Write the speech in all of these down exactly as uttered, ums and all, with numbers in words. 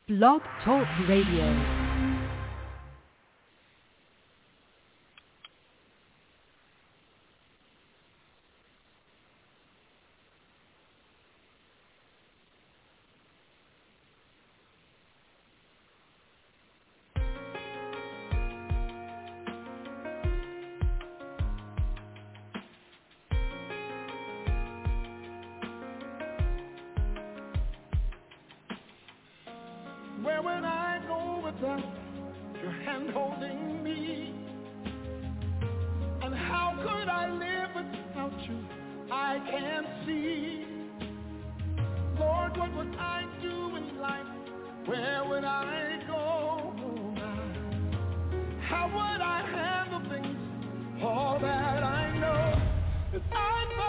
Blog Talk Radio. Where would I go without your hand holding me? And how could I live without you? I can't see. Lord, what would I do in life? Where would I go? How would I handle things? All that I know is I fall.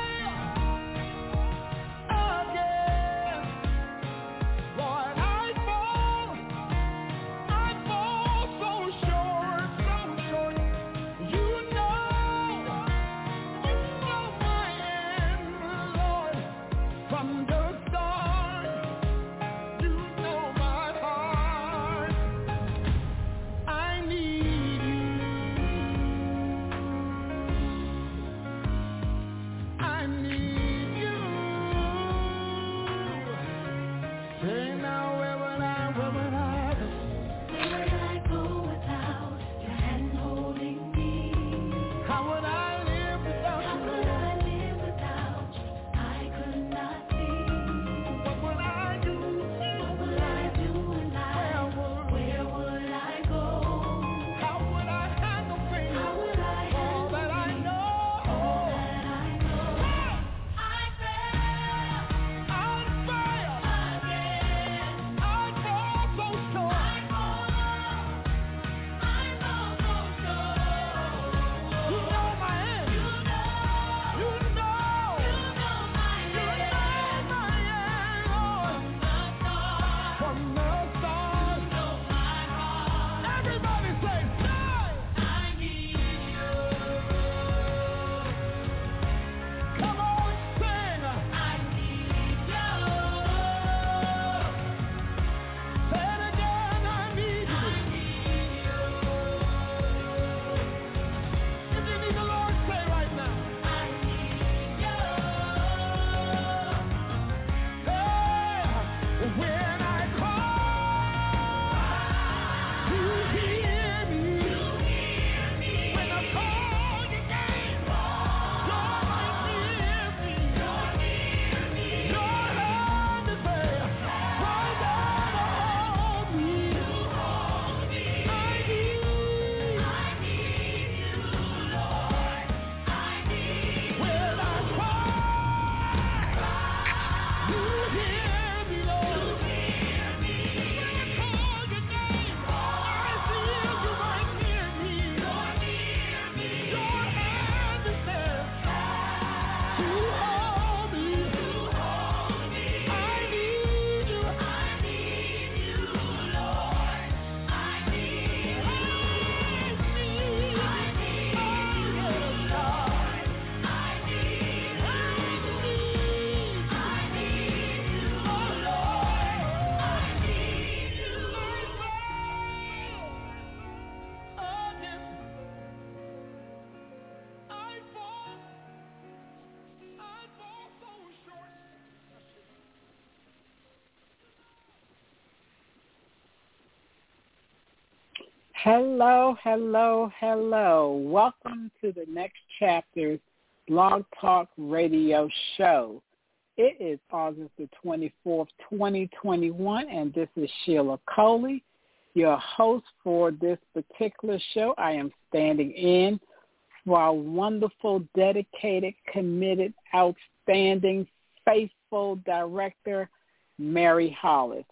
Hello, hello, hello. Welcome to the Next Chapter's Blog Talk Radio show. It is August the twenty-fourth, twenty twenty-one, and this is Sheila Coley, your host for this particular show. I am standing in for our wonderful, dedicated, committed, outstanding, faithful director, Mary Hollis.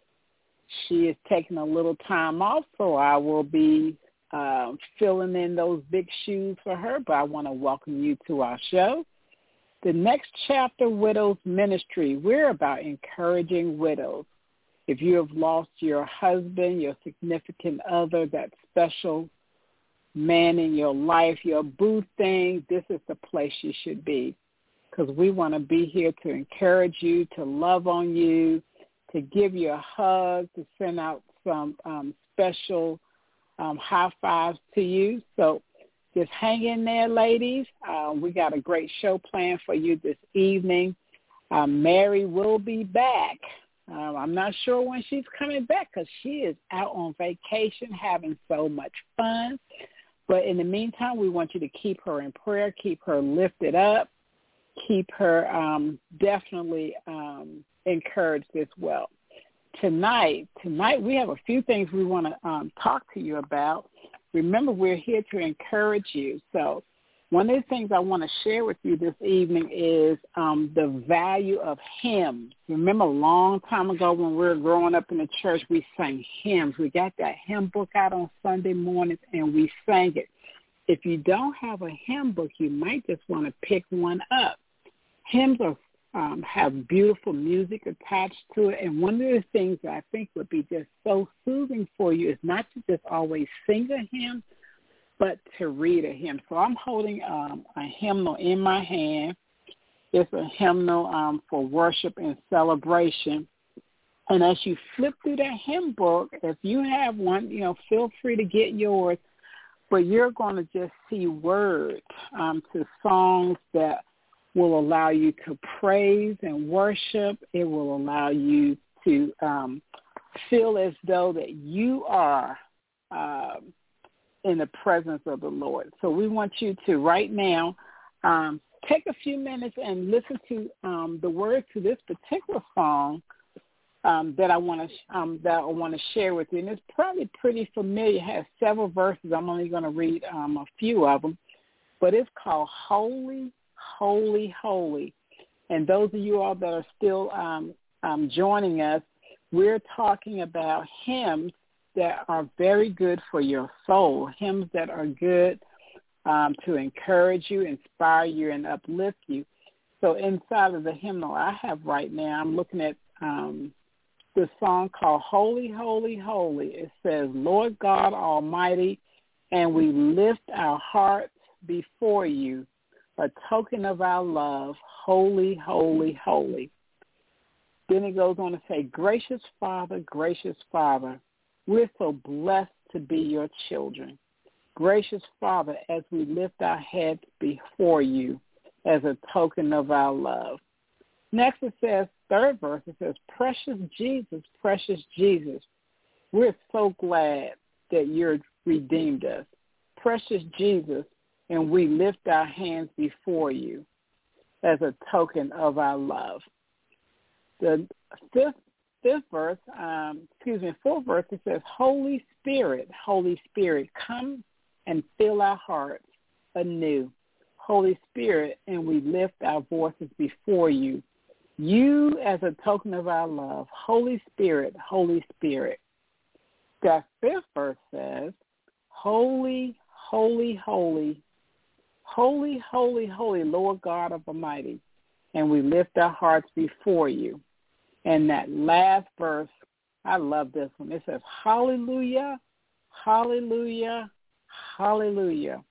She is taking a little time off, so I will be uh, filling in those big shoes for her, but I want to welcome you to our show. The Next Chapter Widows Ministry, we're about encouraging widows. If you have lost your husband, your significant other, that special man in your life, your boo thing, this is the place you should be, because we want to be here to encourage you, to love on you, to give you a hug, to send out some um, special um, high fives to you. So just hang in there, ladies. Uh, we got a great show planned for you this evening. Uh, Mary will be back. Um, I'm not sure when she's coming back because she is out on vacation having so much fun. But in the meantime, we want you to keep her in prayer, keep her lifted up, keep her um, definitely um, encouraged as well. Tonight, tonight we have a few things we want to um, talk to you about. Remember, we're here to encourage you. So one of the things I want to share with you this evening is um, the value of hymns. Remember a long time ago when we were growing up in the church, we sang hymns. We got that hymn book out on Sunday mornings, and we sang it. If you don't have a hymn book, you might just want to pick one up. Hymns are, um, have beautiful music attached to it, and one of the things that I think would be just so soothing for you is not to just always sing a hymn, but to read a hymn. So I'm holding um, a hymnal in my hand. It's a hymnal um, for worship and celebration. And as you flip through that hymn book, if you have one, you know, feel free to get yours. But you're going to just see words um, to songs that will allow you to praise and worship. It will allow you to um, feel as though that you are um, in the presence of the Lord. So we want you to right now um, take a few minutes and listen to um, the words to this particular song um, that I want to um, that I want to share with you. And it's probably pretty familiar. It has several verses. I'm only going to read um, a few of them, but it's called "Holy, Holy, Holy." And those of you all that are still um, um, joining us, we're talking about hymns that are very good for your soul, hymns that are good um, to encourage you, inspire you, and uplift you. So inside of the hymnal I have right now, I'm looking at um, the song called Holy, Holy, Holy. It says, Lord God Almighty, and we lift our hearts before you, a token of our love, holy, holy, holy. Then it goes on to say, gracious Father, gracious Father, we're so blessed to be your children. Gracious Father, as we lift our heads before you as a token of our love. Next it says, third verse, it says, precious Jesus, precious Jesus, we're so glad that you're redeemed us. Precious Jesus, and we lift our hands before you as a token of our love. The fifth Fifth verse, um, excuse me, fourth verse, it says, Holy Spirit, Holy Spirit, come and fill our hearts anew. Holy Spirit, and we lift our voices before you. You as a token of our love. Holy Spirit, Holy Spirit. That fifth verse says, Holy, holy, holy, holy, holy, holy, Lord God Almighty, and we lift our hearts before you. And that last verse, I love this one. It says, hallelujah, hallelujah, hallelujah,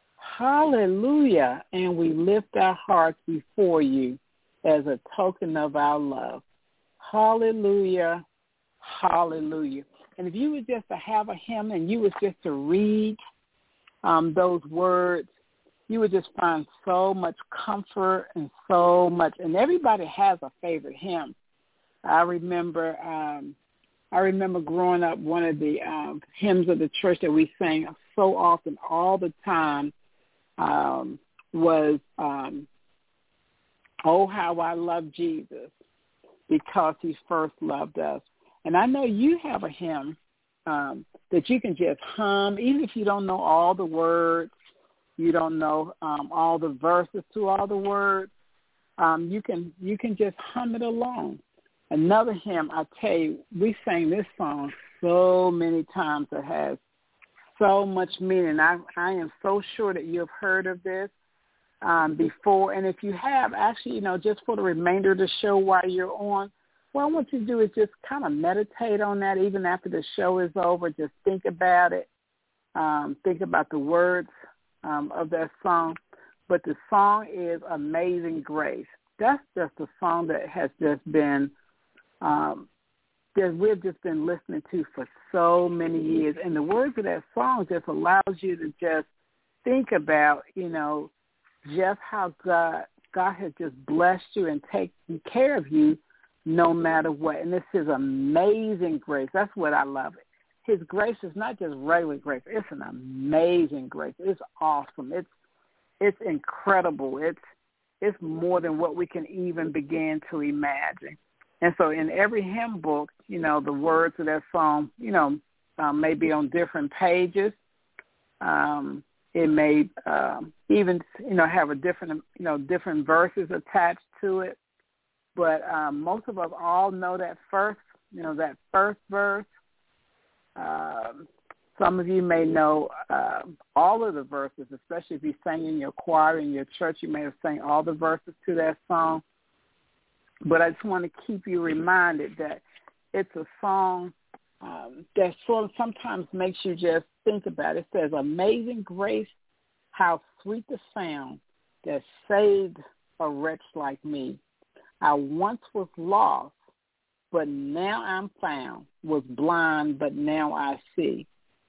hallelujah, and we lift our hearts before you as a token of our love. Hallelujah, hallelujah. And if you were just to have a hymn and you was just to read um, those words, you would just find so much comfort and so much. And everybody has a favorite hymn. I remember um, I remember growing up, one of the um, hymns of the church that we sang so often, all the time, um, was, um, Oh, How I Love Jesus, because he first loved us. And I know you have a hymn um, that you can just hum, even if you don't know all the words, you don't know um, all the verses to all the words, um, you can you can just hum it along. Another hymn, I tell you, we sang this song so many times. It has so much meaning. I, I am so sure that you have heard of this um, before. And if you have, actually, you know, just for the remainder of the show while you're on, what I want you to do is just kind of meditate on that even after the show is over. Just think about it. Um, think about the words um, of that song. But the song is Amazing Grace. That's just a song that has just been Um, that we've just been listening to for so many years. And the words of that song just allows you to just think about, you know, just how God God has just blessed you and taken care of you no matter what. And this is amazing grace. That's what I love it. His grace is not just regular grace. It's an amazing grace. It's awesome. It's it's incredible. It's it's more than what we can even begin to imagine. And so in every hymn book, you know, the words of that song, you know, um, may be on different pages. Um, it may um, even, you know, have a different, you know, different verses attached to it. But um, most of us all know that first, you know, that first verse. Um, some of you may know uh, all of the verses, especially if you sang in your choir in your church. You may have sang all the verses to that song. But I just want to keep you reminded that it's a song um, that sort of sometimes makes you just think about it. It says, "Amazing grace, how sweet the sound that saved a wretch like me. I once was lost, but now I'm found, was blind, but now I see.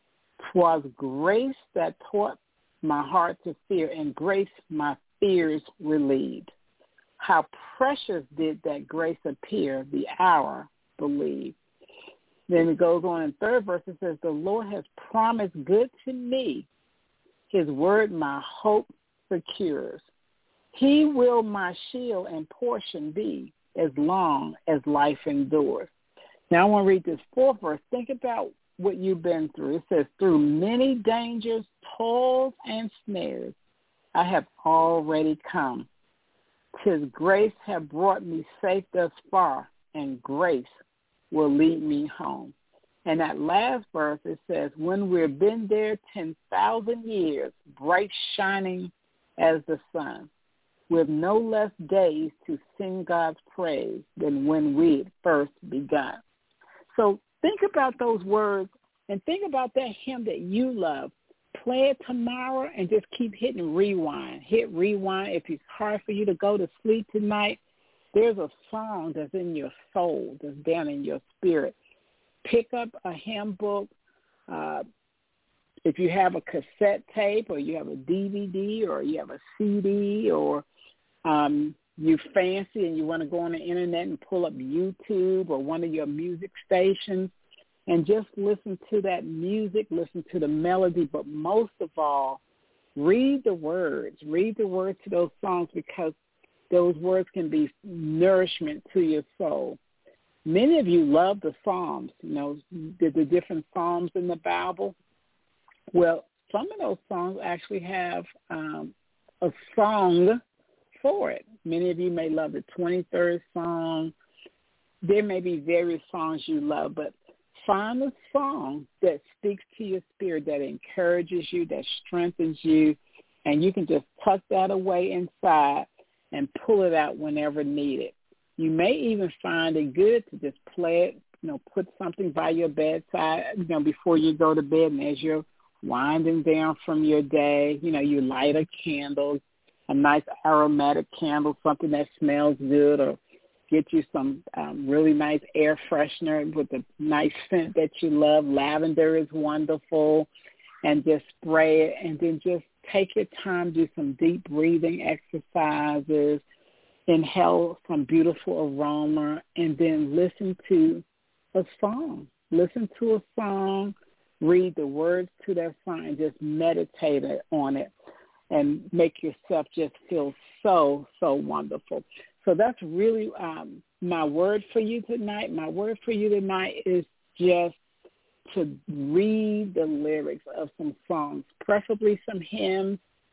'Twas grace that taught my heart to fear, and grace my fears relieved. How precious did that grace appear, the hour believe." Then it goes on in third verse, it says, "The Lord has promised good to me. His word my hope secures. He will my shield and portion be as long as life endures." Now I want to read this fourth verse. Think about what you've been through. It says, "Through many dangers, toils, and snares, I have already come. 'Tis grace have brought me safe thus far, and grace will lead me home." And that last verse, it says, "When we've been there ten thousand years, bright shining as the sun, with no less days to sing God's praise than when we'd first begun." So think about those words and think about that hymn that you love. Play it tomorrow and just keep hitting rewind. Hit rewind. If it's hard for you to go to sleep tonight, there's a song that's in your soul, that's down in your spirit. Pick up a hymn book. Uh, if you have a cassette tape or you have a D V D or you have a C D or um, you fancy and you want to go on the internet and pull up YouTube or one of your music stations, and just listen to that music, listen to the melody, but most of all, read the words. Read the words to those songs, because those words can be nourishment to your soul. Many of you love the Psalms, you know, the, the different Psalms in the Bible. Well, some of those songs actually have um, a song for it. Many of you may love the twenty-third Psalm. There may be various songs you love, but find a song that speaks to your spirit, that encourages you, that strengthens you, and you can just tuck that away inside and pull it out whenever needed. You may even find it good to just play it, you know, put something by your bedside, you know, before you go to bed, and as you're winding down from your day, you know, you light a candle, a nice aromatic candle, something that smells good, or get you some um, really nice air freshener with a nice scent that you love. Lavender is wonderful. And just spray it, and then just take your time, do some deep breathing exercises, inhale some beautiful aroma, and then listen to a song. Listen to a song, read the words to that song, and just meditate on it and make yourself just feel so, so wonderful. So that's really um, my word for you tonight. My word for you tonight is just to read the lyrics of some songs, preferably some hymns.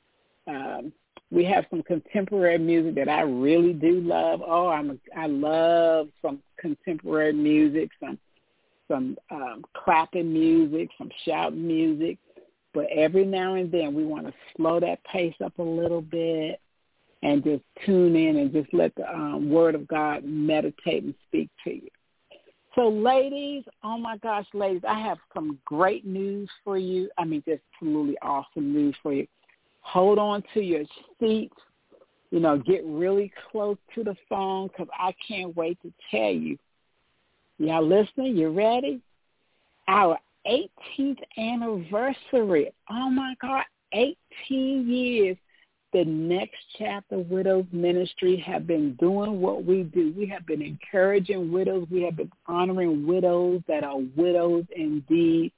Um, we have some contemporary music that I really do love. Oh, I'm a, I love some contemporary music, some some um, clapping music, some shouting music. But every now and then we want to slow that pace up a little bit and just tune in and just let the um, Word of God meditate and speak to you. So, ladies, oh, my gosh, ladies, I have some great news for you. I mean, just absolutely awesome news for you. Hold on to your seats. You know, get really close to the phone, because I can't wait to tell you Y'all listening? You ready? Our eighteenth anniversary. Oh, my God, eighteen years. The Next Chapter Widows Ministry have been doing what we do. We have been encouraging widows. We have been honoring widows that are widows indeed.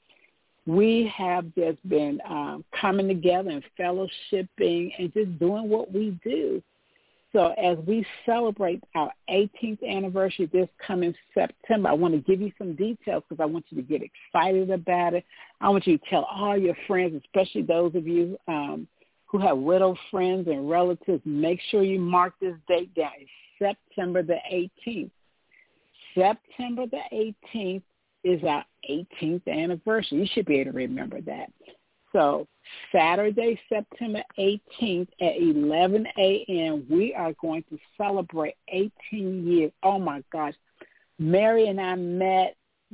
We have just been um, coming together and fellowshipping and just doing what we do. So as we celebrate our eighteenth anniversary this coming September, I want to give you some details because I want you to get excited about it. I want you to tell all your friends, especially those of you um, who have widow friends and relatives, make sure you mark this date down. It's September the eighteenth. September the eighteenth is our eighteenth anniversary. You should be able to remember that. So Saturday, September eighteenth at eleven a.m., we are going to celebrate eighteen years. Oh, my gosh. Mary and I met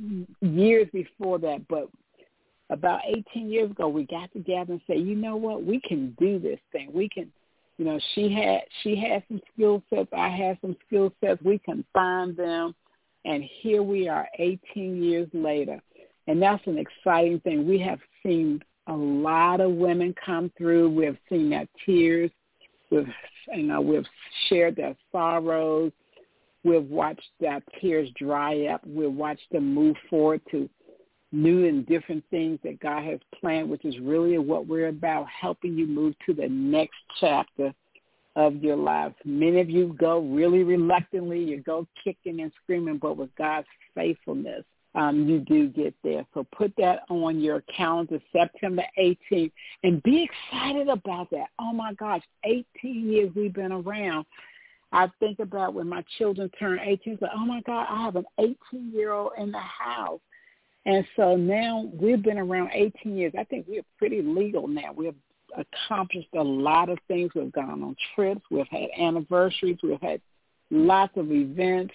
years before that, but about eighteen years ago, we got together and said, you know what, we can do this thing. We can, you know, she had she had some skill sets. I had some skill sets. We combined them, and here we are eighteen years later. And that's an exciting thing. We have seen a lot of women come through. We have seen their tears. We've, you know, we've shared their sorrows. We've watched their tears dry up. We've watched them move forward to new and different things that God has planned, which is really what we're about, helping you move to the next chapter of your life. Many of you go really reluctantly. You go kicking and screaming, but with God's faithfulness, um, you do get there. So put that on your calendar, September eighteenth, and be excited about that. Oh, my gosh, eighteen years we've been around. I think about when my children turn eighteen, it's like, oh, my God, I have an eighteen-year-old in the house. And so now we've been around eighteen years. I think we're pretty legal now. We've accomplished a lot of things. We've gone on trips. We've had anniversaries. We've had lots of events.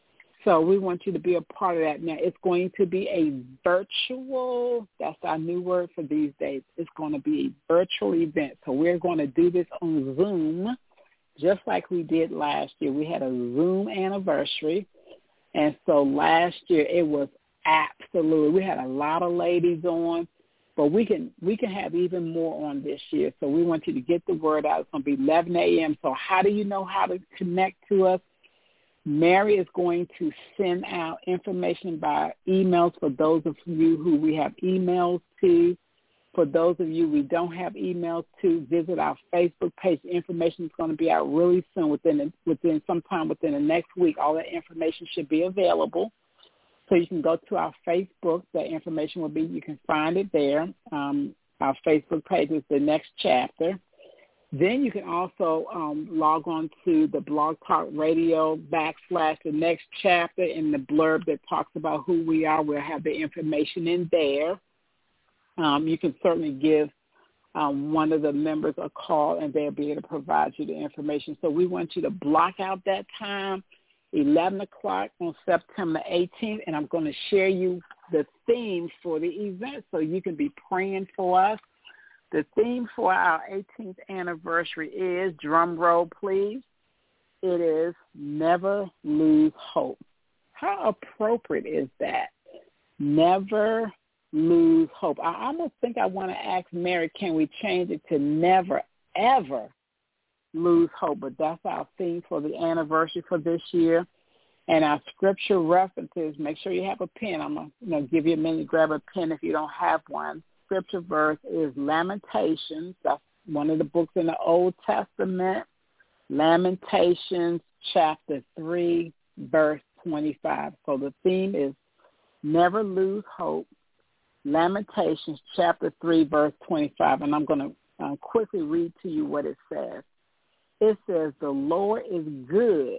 So we want you to be a part of that. Now, it's going to be a virtual, that's our new word for these days. It's going to be a virtual event. So we're going to do this on Zoom, just like we did last year. We had a Zoom anniversary. And so last year it was absolutely, we had a lot of ladies on, but we can we can have even more on this year. So we want you to get the word out. It's going to be eleven a.m. So how do you know how to connect to us? Mary is going to send out information by emails for those of you who we have emails to. For those of you we don't have emails to, visit our Facebook page. The information is going to be out really soon, within within sometime within the next week. All that information should be available. So you can go to our Facebook. That information will be, you can find it there. Um, our Facebook page is The Next Chapter. Then you can also um, log on to the Blog Talk Radio backslash The Next Chapter. In the blurb that talks about who we are, we'll have the information in there. Um, you can certainly give um, one of the members a call, and they'll be able to provide you the information. So we want you to block out that time, eleven o'clock on September eighteenth, and I'm going to share you the theme for the event so you can be praying for us. The theme for our eighteenth anniversary is, drum roll please, it is Never Lose Hope. How appropriate is that? Never lose hope. I almost think I want to ask Mary, can we change it to Never Ever Lose Hope? But that's our theme for the anniversary for this year. And our scripture references, make sure you have a pen. I'm going to you know, give you a minute to grab a pen if you don't have one. Scripture verse is Lamentations. That's one of the books in the Old Testament. Lamentations chapter three, verse twenty-five. So the theme is Never Lose Hope. Lamentations chapter three, verse twenty-five. And I'm going to um, quickly read to you what it says. It says, the Lord is good.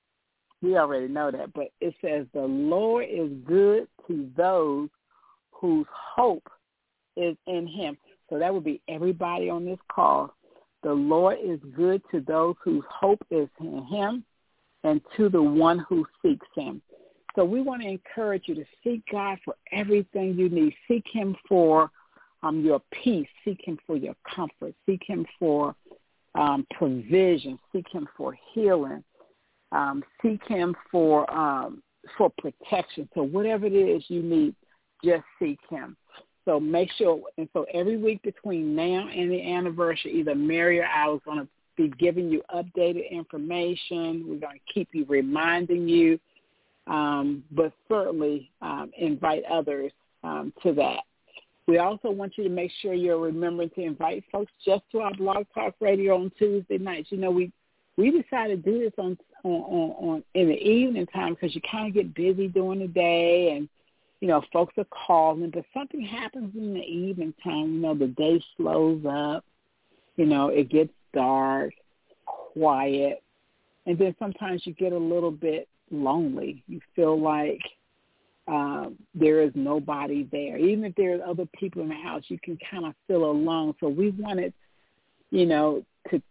We already know that, but it says the Lord is good to those whose hope is in him. So that would be everybody on this call. The Lord is good to those whose hope is in him and to the one who seeks him. So we want to encourage you to seek God for everything you need. Seek him for um, your peace. Seek him for your comfort. Seek him for um, provision. Seek him for healing. Um, seek him for um, for protection. So whatever it is you need, just seek him. So make sure, and so every week between now and the anniversary, either Mary or I was going to be giving you updated information. We're going to keep you, reminding you, um, but certainly um, invite others um, to that. We also want you to make sure you're remembering to invite folks just to our Blog Talk Radio on Tuesday nights. You know, we we decided to do this on on, on, on in the evening time because you kind of get busy during the day and, you know, folks are calling, but something happens in the evening time. You know, the day slows up. You know, it gets dark, quiet, and then sometimes you get a little bit lonely. You feel like um, there is nobody there. Even if there's other people in the house, you can kind of feel alone. So we wanted, you know, to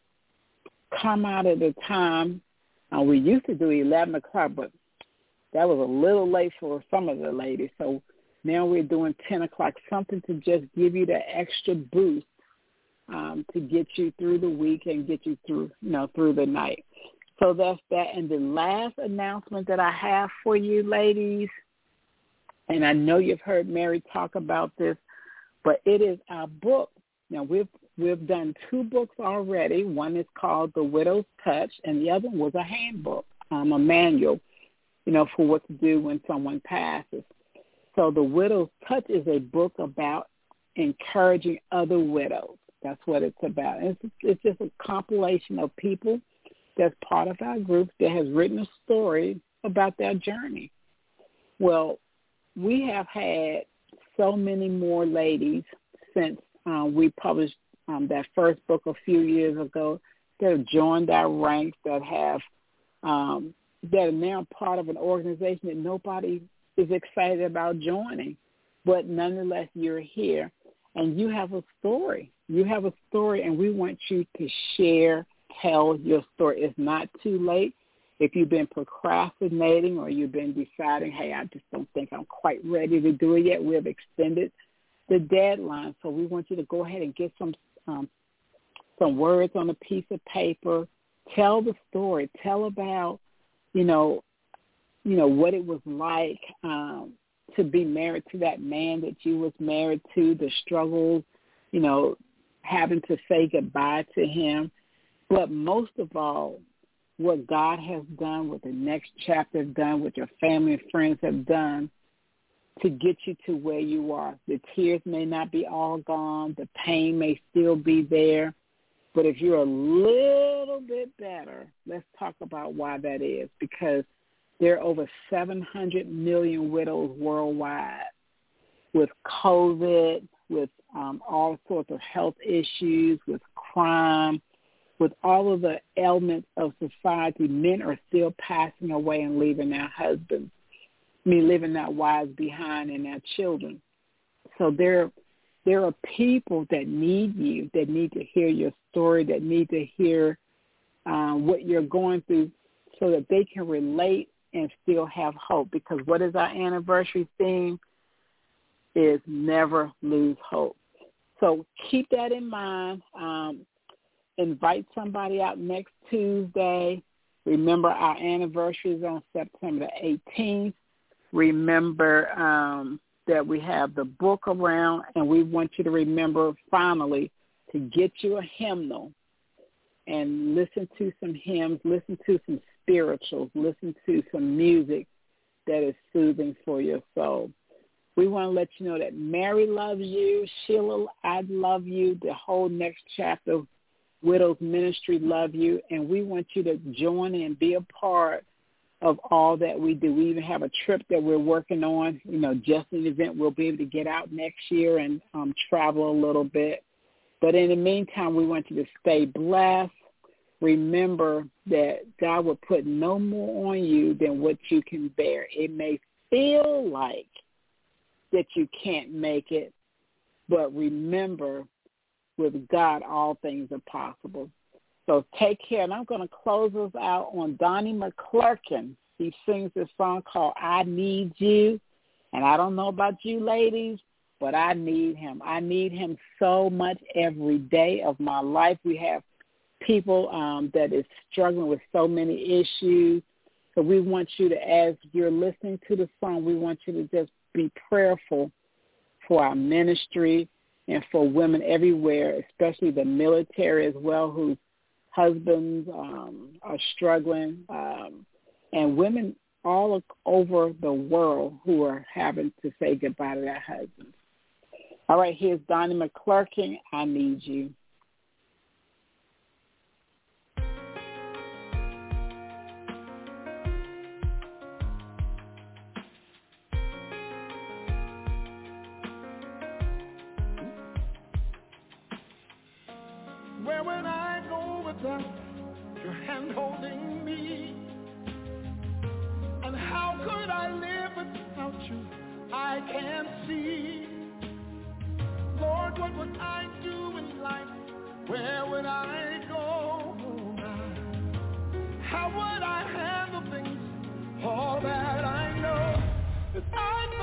come out at a time. Uh, we used to do eleven o'clock, but that was a little late for some of the ladies. So now we're doing ten o'clock, something to just give you that extra boost um, to get you through the week and get you through, you know, through the night. So that's that. And the last announcement that I have for you, ladies, and I know you've heard Mary talk about this, but it is our book. Now, we've we've done two books already. One is called The Widow's Touch, and the other one was a handbook, um, a manual, you know, for what to do when someone passes. So The Widow's Touch is a book about encouraging other widows. That's what it's about. It's, it's just a compilation of people that's part of our group that has written a story about their journey. Well, we have had so many more ladies since uh, we published um, that first book a few years ago that have joined our ranks, that have um, that are now part of an organization that nobody is excited about joining. But nonetheless, you're here, and you have a story. You have a story, and we want you to share, tell your story. It's not too late. If you've been procrastinating or you've been deciding, hey, I just don't think I'm quite ready to do it yet, we have extended the deadline. So we want you to go ahead and get some um, some words on a piece of paper. Tell the story. Tell about, you know, you know, what it was like um, to be married to that man that you was married to, the struggles, you know, having to say goodbye to him. But most of all, what God has done, what the next chapter has done, what your family and friends have done to get you to where you are. The tears may not be all gone. The pain may still be there. But if you're a little bit better, let's talk about why that is, because there are over seven hundred million widows worldwide with COVID, with um, all sorts of health issues, with crime, with all of the elements of society. Men are still passing away and leaving their husbands, I mean, leaving their wives behind and their children. So there, there are people that need you, that need to hear your story, that need to hear um, what you're going through so that they can relate and still have hope. Because what is our anniversary theme? Is never lose hope. So keep that in mind. Um, invite somebody out next Tuesday. Remember, our anniversary is on September the eighteenth. Remember um, that we have the book around, and we want you to remember, finally, to get you a hymnal and listen to some hymns, listen to some spirituals, listen to some music that is soothing for your soul. We want to let you know that Mary loves you, Sheila, I love you, the whole next chapter of Widows Ministry love you, and we want you to join and be a part of all that we do. We even have a trip that we're working on, you know, just an event. We'll be able to get out next year and um, travel a little bit. But in the meantime, we want you to stay blessed. Remember that God will put no more on you than what you can bear. It may feel like that you can't make it, but remember, with God, all things are possible. So take care. And I'm going to close us out on Donnie McClurkin. He sings this song called I Need You. And I don't know about you ladies, but I need him. I need him so much every day of my life. We have people um, that is struggling with so many issues. So we want you to, as you're listening to the song, we want you to just be prayerful for our ministry and for women everywhere, especially the military as well, whose husbands um, are struggling, um, and women all over the world who are having to say goodbye to their husbands. All right, here's Donnie McClurkin, I Need You. Where would I go without your hand holding me? And how could I live without you? I can't see. Lord, what would I do in life? Where would I go? How would I handle things? All that I know is I